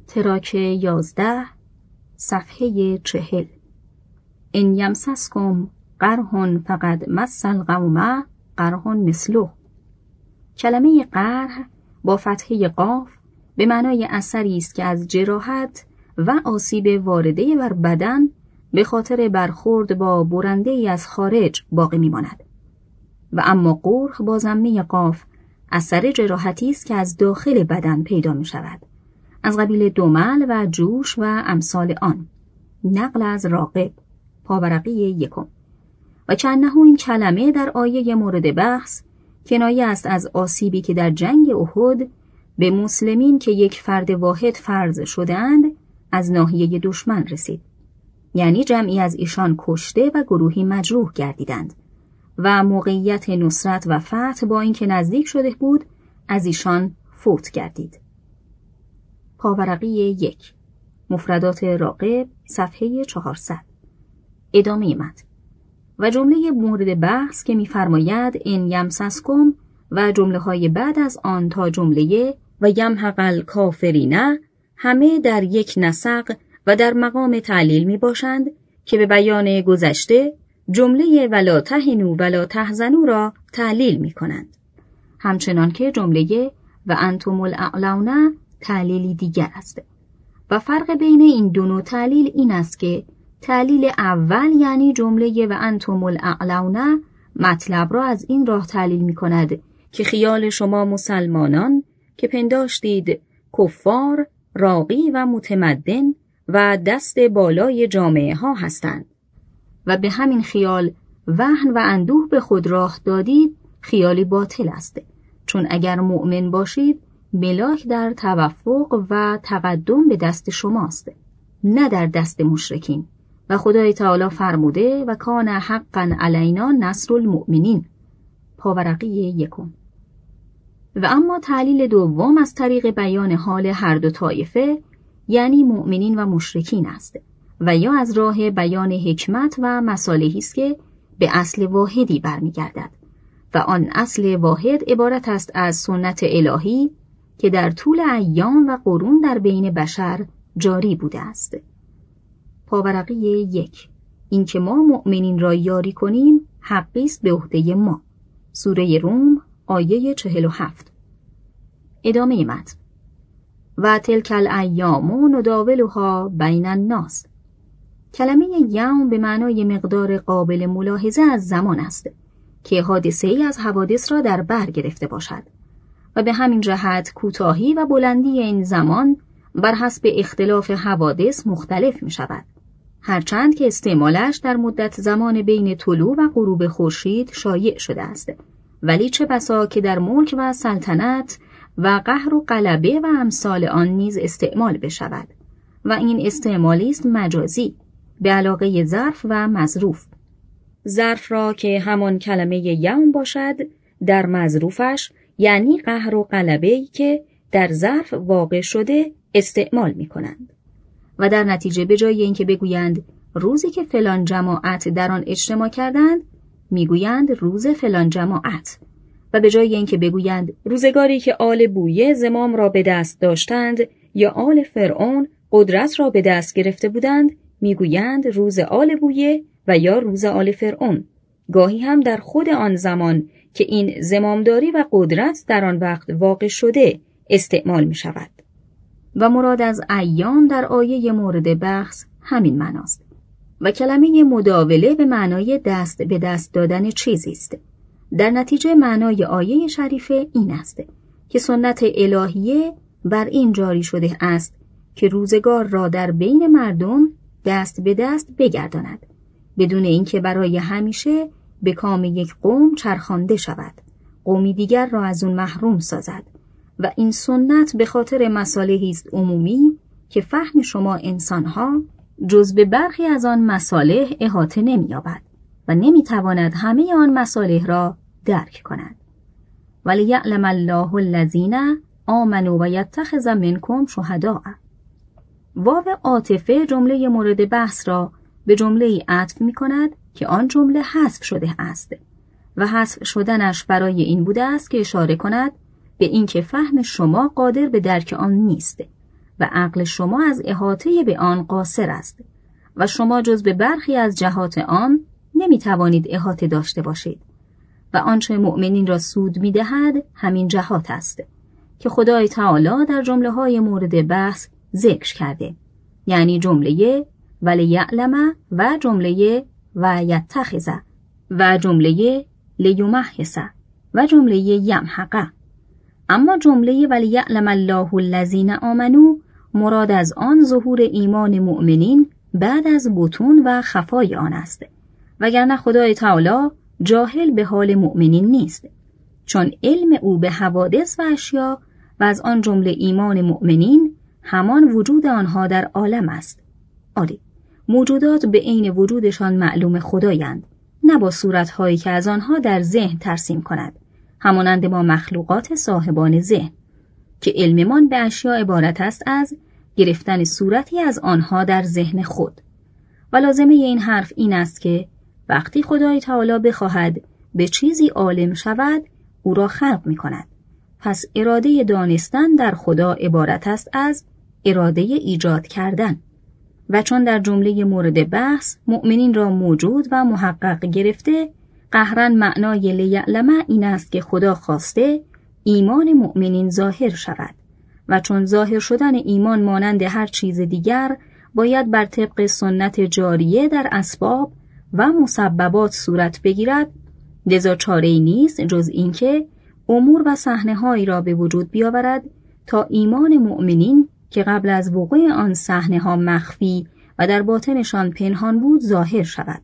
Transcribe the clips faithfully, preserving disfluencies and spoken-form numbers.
تراک یازده صفحه چهل. ان یمسسکم قرح فقد مس القوم قرح مثله. کلمه قرح با فتحه قاف به معنای اثری است که از جراحت و آسیب وارده بر بدن به خاطر برخورد با برنده ای از خارج باقی میماند. و اما قرح با ضمه قاف اثر جراحتی است که از داخل بدن پیدا می شود، از قبیل دمل و جوش و امثال آن. نقل از راغب، پاورقی یکم. و کأنه این کلمه در آیه مورد بحث کنایه است از آسیبی که در جنگ احد به مسلمین که یک فرد واحد فرض شدند از ناحیه دشمن رسید، یعنی جمعی از ایشان کشته و گروهی مجروح گردیدند و موقعیت نصرت و فتح با اینکه نزدیک شده بود از ایشان فوت گردید. پاورقی یک، مفردات راغب، صفحه چهارصد. ادامه متن. و جمله مورد بحث که می‌فرماید ان یمسسکم و جمله های بعد از آن تا جمله و یمحق الکافرین همه در یک نسق و در مقام تعلیل می باشند که به بیان گذشته جمله ولا تهنوا ولا تحزنوا را تعلیل می کنند، همچنان که جمله و انتم الاعلون تعلیلی دیگر است. و فرق بین این دو نوع تعلیل این است که تعلیل اول یعنی جمله و انتم الاعلون مطلب را از این راه تعلیل می کند که خیال شما مسلمانان که پنداشتید کفار راقی و متمدن و دست بالای جامعه ها هستند و به همین خیال وهن و اندوه به خود راه دادید، خیالی باطل است، چون اگر مؤمن باشید ملاک در توفق و تقدم به دست شماست، نه در دست مشرکین. و خدای تعالی فرموده و کان حقا علینا نصر المؤمنین، پاورقی یکم. و اما تعلیل دوم از طریق بیان حال هر دو طایفه یعنی مؤمنین و مشرکین است و یا از راه بیان حکمت و مصالحی است که به اصل واحدی برمیگردد و آن اصل واحد عبارت است از سنت الهی که در طول ایام و قرون در بین بشر جاری بوده است. پاورقی یک، این که ما مؤمنین را یاری کنیم حقی است به عهده ما. سوره روم آیه چهل و هفت. ادامه متن. و تلک الایام نداولها بین الناس. کلمه یوم به معنای مقدار قابل ملاحظه از زمان است که حادثه ای از حوادث را در بر گرفته باشد و به همین جهت کوتاهی و بلندی این زمان بر حسب اختلاف حوادث مختلف می شود، هرچند که استعمالش در مدت زمان بین طلوع و غروب خورشید شایع شده است، ولی چه بسا که در ملک و سلطنت و قهر و غلبه و امثال آن نیز استعمال بشود و این استعمالی است مجازی به علاقه ظرف و مظروف. ظرف را که همان کلمه یوم باشد در مظروفش یعنی قهر و غلبه‌ای که در ظرف واقع شده استعمال می کنند و در نتیجه به جای اینکه بگویند روزی که فلان جماعت در آن اجتماع کردند میگویند روز فلان جماعت و به جای اینکه بگویند روزگاری که آل بویه زمام را به دست داشتند یا آل فرعون قدرت را به دست گرفته بودند میگویند روز آل بویه و یا روز آل فرعون، گاهی هم در خود آن زمان که این زمامداری و قدرت در آن وقت واقع شده استعمال می شود. و مراد از ایام در آیه مورد بحث همین معناست و کلمه مداوله به معنای دست به دست دادن چیزی است. در نتیجه معنای آیه شریفه این است که سنت الهیه بر این جاری شده است که روزگار را در بین مردم دست به دست بگرداند بدون اینکه برای همیشه به کام یک قوم چرخانده شود، قومی دیگر را از اون محروم سازد و این سنت به خاطر مصالحی است عمومی که فهم شما انسانها جز به برخی از آن مصالح احاطه نمی‌یابد و نمی‌تواند همه آن مصالح را درک کند. ولیعلم الله الذین آمنوا و یتخذ منکم شهداء. واو عاطفه جمله مورد بحث را به جمله عطف می‌کند که آن جمله حذف شده است و حذف شدنش برای این بوده است که اشاره کند به اینکه فهم شما قادر به درک آن نیست و عقل شما از احاطه به آن قاصر است و شما جز به برخی از جهات آن نمی توانید احاطه داشته باشید و آنچه مؤمنین را سود می دهد همین جهات است که خدای تعالی در جمله های مورد بحث ذکر کرده، یعنی جمله ولیعلم و جمله و یتخذ و جمله لیمحص و جمله یمحق. اما جمله ولیعلم الله الذین آمنوا مراد از آن ظهور ایمان مؤمنین بعد از بطون و خفای آن است، وگرنه خدای تعالی جاهل به حال مؤمنین نیست، چون علم او به حوادث و اشیا و از آن جمله ایمان مؤمنین همان وجود آنها در عالم است. آری، موجودات به عین وجودشان معلوم خدایند، نه با صورتهایی که از آنها در ذهن ترسیم کند، همانند ما مخلوقات صاحبان ذهن که علممان به اشیا عبارت است از گرفتن صورتی از آنها در ذهن خود. و لازمه این حرف این است که وقتی خدای تعالی بخواهد به چیزی عالم شود، او را خلق می کند. پس اراده دانستن در خدا عبارت است از اراده ایجاد کردن. و چون در جمله مورد بحث مؤمنین را موجود و محقق گرفته، قهراً معنای لیعلم این است که خدا خواسته ایمان مؤمنین ظاهر شود و چون ظاهر شدن ایمان مانند هر چیز دیگر باید بر طبق سنت جاریه در اسباب و مسببات صورت بگیرد، لذا چاره‌ای نیست جز اینکه امور و صحنه‌هایی را به وجود بیاورد تا ایمان مؤمنین که قبل از وقوع آن صحنه‌ها مخفی و در باطنشان پنهان بود ظاهر شود.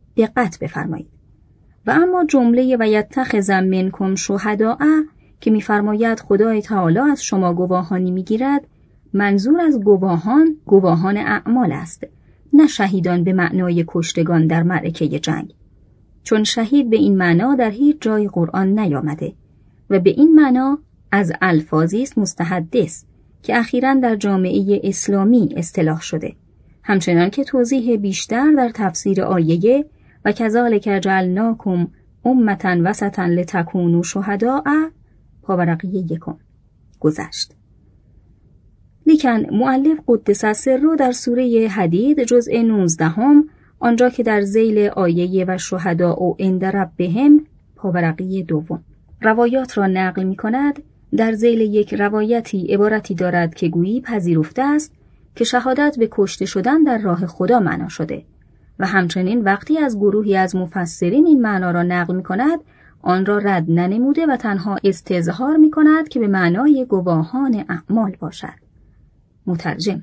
دقت بفرمایید. و اما جمله و یتخذ منکم شهداء که می‌فرماید خدای تعالی از شما گواهانی می‌گیرد، منظور از گواهان گواهان اعمال است، نه شهیدان به معنای کشتگان در معرکه جنگ، چون شهید به این معنا در هیچ جای قرآن نیامده و به این معنا از الفاظی است مستحدث که اخیراً در جامعه اسلامی اصطلاح شده، همچنان که توضیح بیشتر در تفسیر آیه و کذالک جعلناکم امة وسطا لتکونوا شهداء پاورقی یکم گذشت. لیکن مؤلف قدس سره در سوره حدید جزء نوزدهم آنجا که در ذیل آیه و شهداء و عند ربهم پاورقی دوم روایات را نقل می کند، در ذیل یک روایتی عبارتی دارد که گویی پذیرفته است که شهادت به کشته شدن در راه خدا معنا شده و همچنین وقتی از گروهی از مفسرین این معنا را نقل می کند آن را رد ننموده و تنها استظهار می کند که به معنای گواهان اعمال باشد. مترجم.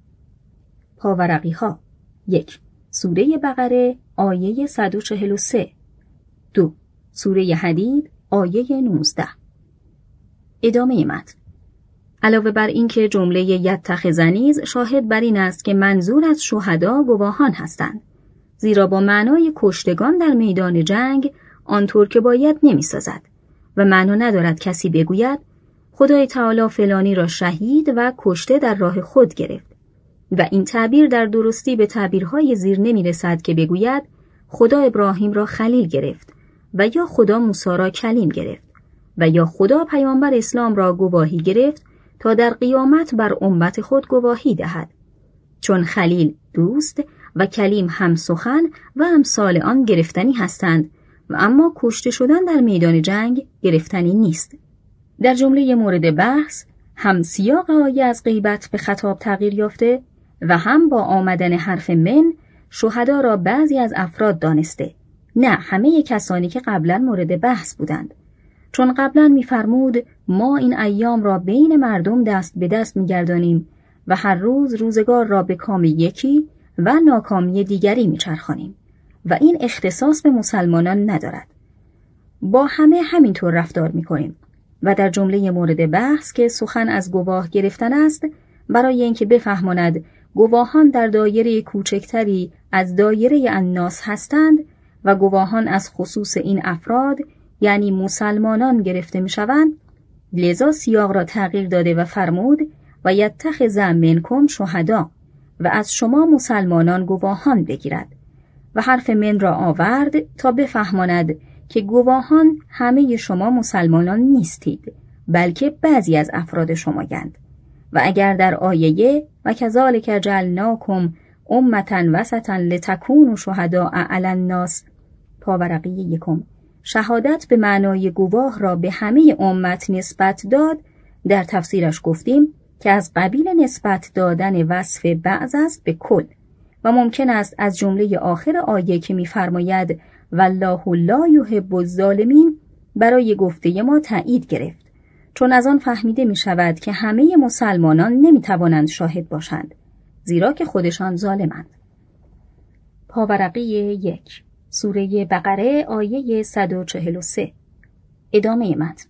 پاورقی ها. یک. سوره بقره آیه صد و چهل و سه. دو. سوره حدید آیه نوزده. ادامه متن. علاوه بر این که جمله یتخذ نیز شاهد بر این است که منظور از شهدا گواهان هستند، زیرا با معنای کشتگان در میدان جنگ آنطور که باید نمی سازد و معنا ندارد کسی بگوید خدای تعالی فلانی را شهید و کشته در راه خود گرفت و این تعبیر در درستی به تعبیرهای زیر نمی رسد که بگوید خدا ابراهیم را خلیل گرفت و یا خدا موسی را کلیم گرفت و یا خدا پیامبر اسلام را گواهی گرفت تا در قیامت بر امت خود گواهی دهد، چون خلیل دوست و کلیم هم سخن و امثال آن گرفتنی هستند و اما کشته شدن در میدان جنگ گرفتنی نیست. در جمله مورد بحث هم سیاق آیه از غیبت به خطاب تغییر یافته و هم با آمدن حرف من شهدا را بعضی از افراد دانسته، نه همه کسانی که قبلا مورد بحث بودند، چون قبلا می‌فرمود ما این ایام را بین مردم دست به دست می‌گردانیم و هر روز روزگار را به کام یکی و ناکامی دیگری می‌چرخانیم و این اختصاص به مسلمانان ندارد. با همه همینطور رفتار می‌کنیم و در جمله مورد بحث که سخن از گواه گرفتن است، برای اینکه بفهماند گواهان در دایره کوچکتری از دایره الناس هستند و گواهان از خصوص این افراد یعنی مسلمانان گرفته می‌شوند، لذا سیاق را تغییر داده و فرمود و یتخذ منکم شهدا و از شما مسلمانان گواهان بگیرد و حرف من را آورد تا بفهماند که گواهان همه شما مسلمانان نیستید، بلکه بعضی از افراد شمایند و اگر در آیه و کذالک جعلناکم امة وسطا لتکونوا شهداء علی الناس پاورقی یکم شهادت به معنای گواه را به همه امت نسبت داد، در تفسیرش گفتیم که از قبیل نسبت دادن وصف بعض است به کل و ممکن است از جمله آخر آیه که می‌فرماید والله لا یحب الظالمین برای گفته ما تایید گرفت، چون از آن فهمیده می شود که همه مسلمانان نمی توانند شاهد باشند، زیرا که خودشان ظالمند. پاورقی یک سوره بقره آیه صد و چهل و سه. ادامه متن.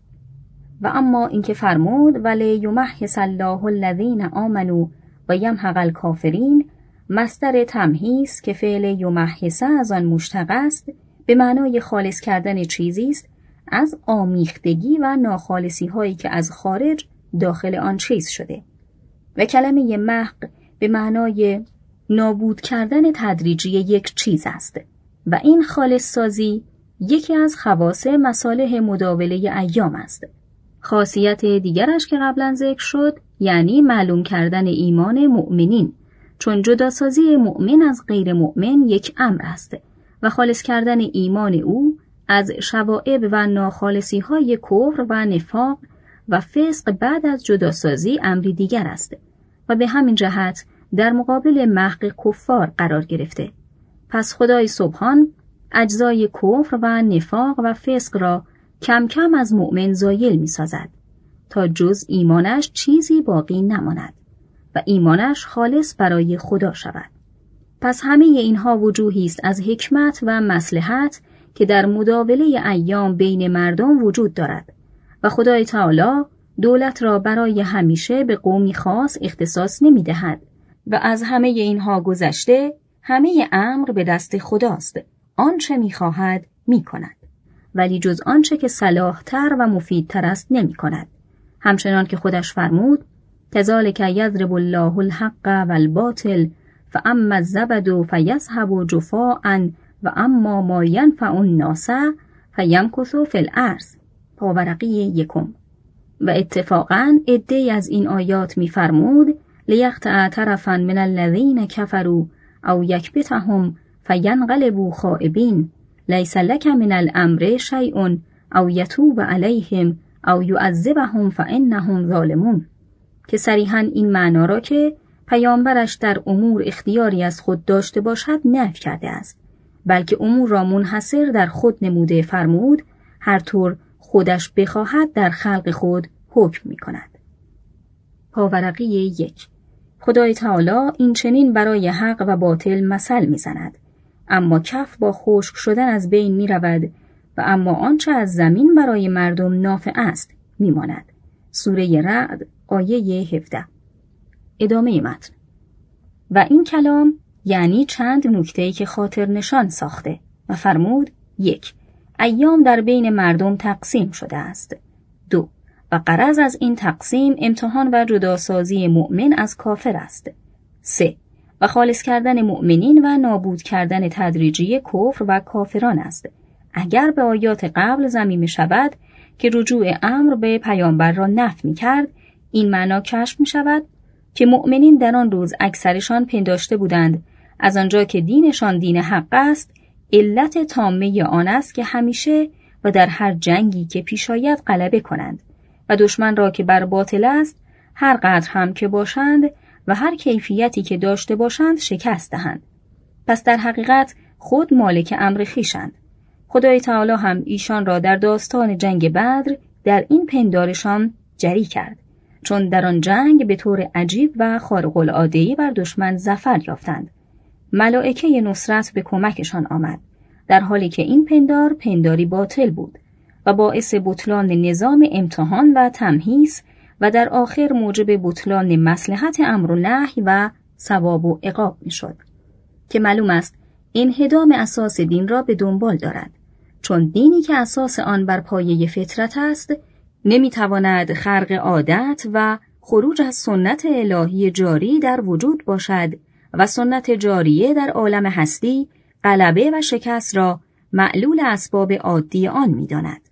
و اما اینکه فرمود ولی یمحص الله الذین آمنوا و یمحق الکافرین، مصدر تمحیص که فعل یمحص از آن مشتق است، به معنای خالص کردن چیزی است از آمیختگی و ناخالصی هایی که از خارج داخل آن چیز شده و کلمه محق به معنای نابود کردن تدریجی یک چیز است و این خالص سازی یکی از خواص مصالح مداوله ایام است. خاصیت دیگرش که قبلا ذکر شد یعنی معلوم کردن ایمان مؤمنین، چون جداسازی مؤمن از غیر مؤمن یک امر است و خالص کردن ایمان او از شوائب و ناخالصی های کفر و نفاق و فسق بعد از جداسازی امری دیگر است و به همین جهت در مقابل محق کفار قرار گرفته. پس خدای سبحان اجزای کفر و نفاق و فسق را کم کم از مؤمن زایل می سازد تا جز ایمانش چیزی باقی نماند و ایمانش خالص برای خدا شود. پس همه اینها وجوهی است از حکمت و مصلحت که در مداوله ایام بین مردم وجود دارد و خدای تعالی دولت را برای همیشه به قومی خاص اختصاص نمی دهد و از همه اینها گذشته همه امر به دست خداست، آنچه می خواهد می کند، ولی جز آنچه که صلاح تر و مفیدتر است نمی کند. همچنان که خودش فرمود کذالک یضرب الله الحق والباطل فاما الزبد فیذهب جفاء و اما ما ینفع الناس فیمکث فی الارض پاورقی یکم. و اتفاقاً عده‌ای از این آیات می فرمود لیقطع طرفا من الذین کفروا او یکبتهم فینقلبوا خائبین لیس لک من الامر شیء او یتوب علیهم او یعذبهم فانهم ظالمون، که صریحاً این معنا را که پیامبرش در امور اختیاری از خود داشته باشد نفی کرده است، بلکه امور را منحصر در خود نموده فرمود هر طور خودش بخواهد در خلق خود حکم می کند. پاورقی یک خدای تعالی این چنین برای حق و باطل مثل می زند، اما کف با خشک شدن از بین می رود و اما آنچه از زمین برای مردم نافع است می ماند. سوره رعد آیه هفده. ادامه متن. و این کلام یعنی چند نکته‌ای که خاطر نشان ساخته و فرمود یک ایام در بین مردم تقسیم شده است. دو و غرض از این تقسیم امتحان و جداسازی مؤمن از کافر است. سه و خالص کردن مؤمنین و نابود کردن تدریجی کفر و کافران است. اگر به آیات قبل ضمیمه شود که رجوع امر به پیامبر را نفی می‌کرد، این معنا کشف می‌شود که مؤمنین در آن روز اکثرشان پنداشته بودند از آنجا که دینشان دین حق است، علت تامه آن است که همیشه و در هر جنگی که پیش آید غلبه کنند و دشمن را که بر باطل است هر قدر هم که باشند و هر کیفیتی که داشته باشند شکست دهند. پس در حقیقت خود مالک امر خویشند. خدای تعالی هم ایشان را در داستان جنگ بدر در این پندارشان جری کرد، چون در آن جنگ به طور عجیب و خارق العاده‌ای بر دشمن ظفر یافتند. ملائکه نصرت به کمکشان آمد، در حالی که این پندار پنداری باطل بود و باعث بطلان نظام امتحان و تمحیص و در آخر موجب بطلان مصلحت امر و نهی و ثواب و عقاب میشد، که معلوم است انهدام اساس دین را به دنبال دارد، چون دینی که اساس آن بر پایه فطرت است نمیتواند خرق عادت و خروج از سنت الهی جاری در وجود باشد و سنت جاریه در عالم هستی غلبه و شکست را معلول اسباب عادی آن می‌داند.